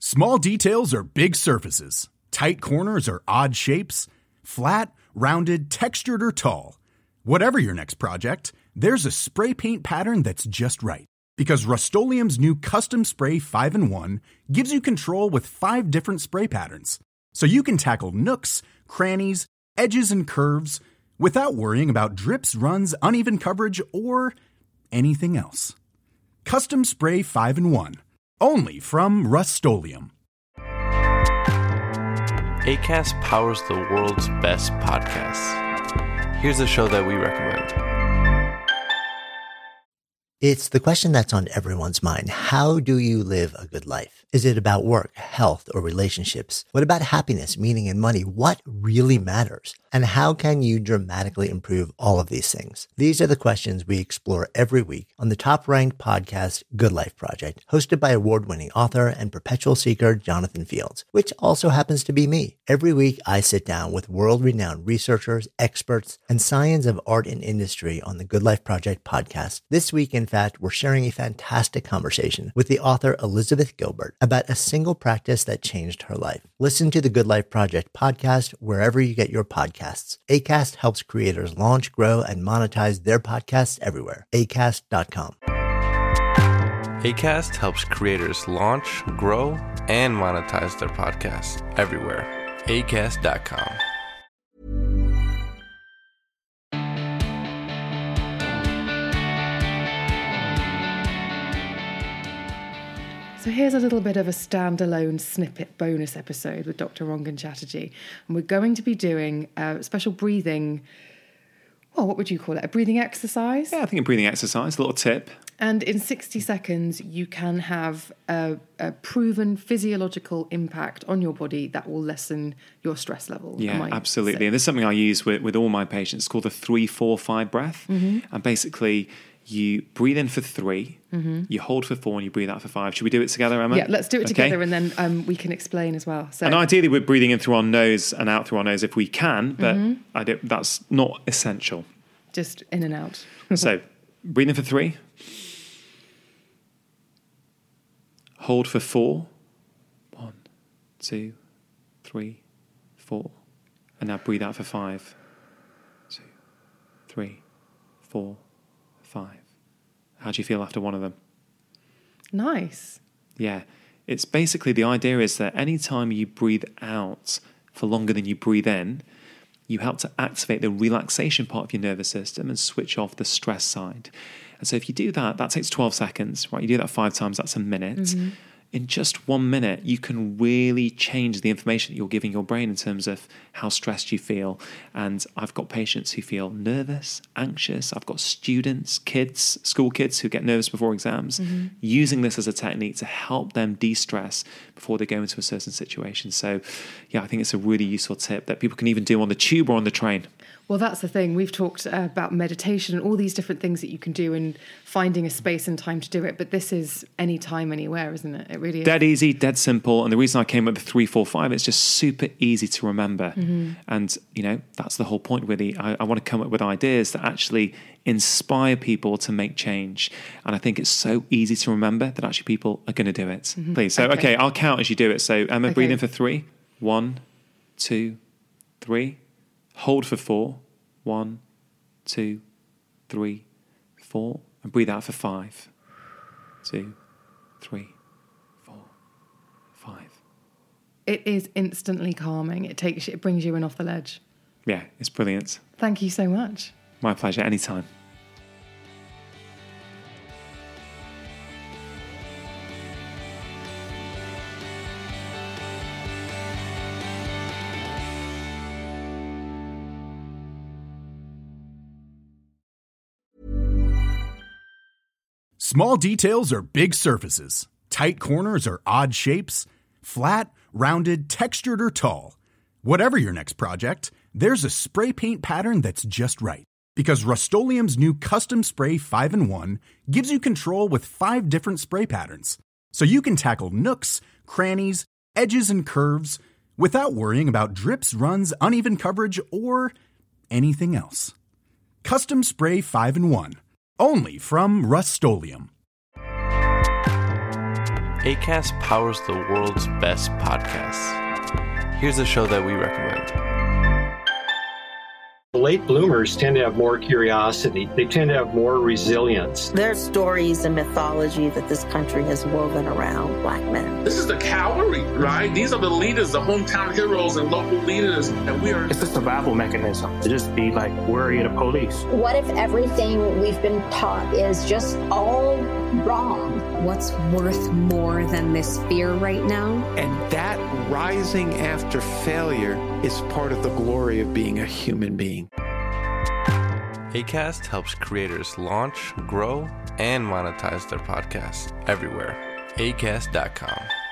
Small details are big surfaces. Tight corners are odd shapes. Flat, rounded, textured, or tall. Whatever your next project, there's a spray paint pattern that's just right. Because Rust-Oleum's new Custom Spray 5-in-1 gives you control with 5 different spray patterns. So you can tackle nooks, crannies, edges, and curves without worrying about drips, runs, uneven coverage, or anything else. Custom Spray 5-in-1. Only from Rust-Oleum. Acast powers the world's best podcasts. Here's a show that we recommend. It's the question that's on everyone's mind. How do you live a good life? Is it about work, health, or relationships? What about happiness, meaning, and money? What really matters? And how can you dramatically improve all of these things? These are the questions we explore every week on the top-ranked podcast, Good Life Project, hosted by award-winning author and perpetual seeker Jonathan Fields, which also happens to be me. Every week, I sit down with world-renowned researchers, experts, and science of art and industry on the Good Life Project podcast. This week, in fact, we're sharing a fantastic conversation with the author Elizabeth Gilbert about a single practice that changed her life. Listen to the Good Life Project podcast wherever you get your podcasts. Acast helps creators launch, grow, and monetize their podcasts everywhere. Acast.com. Acast helps creators launch, grow, and monetize their podcasts everywhere. Acast.com. So here's a little bit of a standalone snippet bonus episode with Dr. Rangan Chatterjee. And we're going to be doing a special breathing, well, what would you call it? A breathing exercise? Yeah, I think a breathing exercise, a little tip. And in 60 seconds, you can have a proven physiological impact on your body that will lessen your stress level. Yeah, absolutely. And this is something I use with all my patients. It's called the 3-4-5 breath. Mm-hmm. And basically, you breathe in for 3, you hold for 4, and you breathe out for 5. Should we do it together, Emma? Yeah, let's do it together, and then we can explain as well. So, and ideally, we're breathing in through our nose and out through our nose if we can, but that's not essential. Just in and out. So, breathe in for 3. Hold for 4. 1, 2, 3, 4. And now breathe out for 5. 2, 3, 4, 5. How do you feel after one of them? Nice. Yeah. It's basically, the idea is that anytime you breathe out for longer than you breathe in, you help to activate the relaxation part of your nervous system and switch off the stress side. And so if you do that, that takes 12 seconds, right? You do that 5 times, that's a minute. Mm-hmm. In just 1 minute, you can really change the information that you're giving your brain in terms of how stressed you feel. And I've got patients who feel nervous, anxious. I've got students, kids, school kids who get nervous before exams, using this as a technique to help them de-stress before they go into a certain situation. So, yeah, I think it's a really useful tip that people can even do on the tube or on the train. Well, that's the thing. We've talked about meditation and all these different things that you can do and finding a space and time to do it. But this is anytime, anywhere, isn't it? It really is. Dead easy, dead simple. And the reason I came up with 3-4-5, it's just super easy to remember. Mm-hmm. And, you know, that's the whole point, really. I want to come up with ideas that actually inspire people to make change. And I think it's so easy to remember that actually people are going to do it. Mm-hmm. Please. So, okay, I'll count as you do it. So, Emma, breathe in for 3. 1, 2, 3. Hold for 4. 1, 2, 3, 4. And breathe out for 5. 2, 3, 4, 5. It is instantly calming. It brings you in off the ledge. Yeah, it's brilliant. Thank you so much. My pleasure, anytime. Small details are big surfaces. Tight corners are odd shapes. Flat, rounded, textured, or tall. Whatever your next project, there's a spray paint pattern that's just right. Because Rust-Oleum's new Custom Spray 5-in-1 gives you control with 5 different spray patterns. So you can tackle nooks, crannies, edges, and curves without worrying about drips, runs, uneven coverage, or anything else. Custom Spray 5-in-1. Only from Rust-Oleum. Acast powers the world's best podcasts. Here's a show that we recommend. Late bloomers tend to have more curiosity. They tend to have more resilience. There's stories and mythology that this country has woven around Black men. This is the cavalry, right? These are the leaders, the hometown heroes and local leaders. And we are... It's a survival mechanism to just be like worry of the police. What if everything we've been taught is just all wrong? What's worth more than this fear right now? And that rising after failure is part of the glory of being a human being. Acast helps creators launch, grow, and monetize their podcasts everywhere. Acast.com.